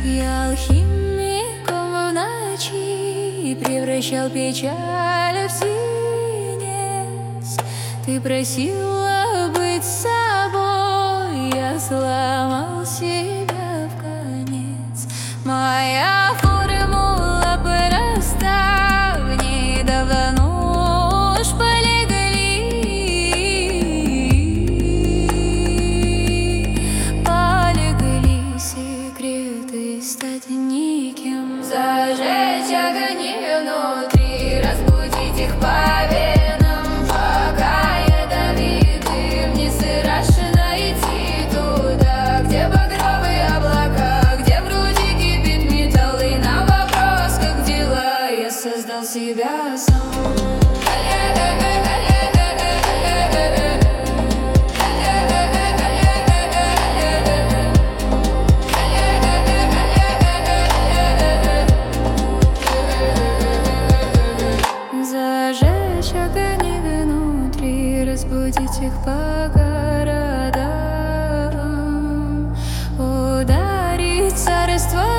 Я алхимиком в ночи превращал печаль в синец. Ты просила быть собой, я сломал себя в конец. Моя формула проста, в ней давно уж полегли секреты стать никем. Зажечь огни внутри, разбудить их по венам, пока ядовитый вниз и рашно идти туда, где багровые облака, где в груди кипит металл, и на вопрос, как дела, я создал себя сам. Зажечь огни внутри, разбудить их по городам, ударить царство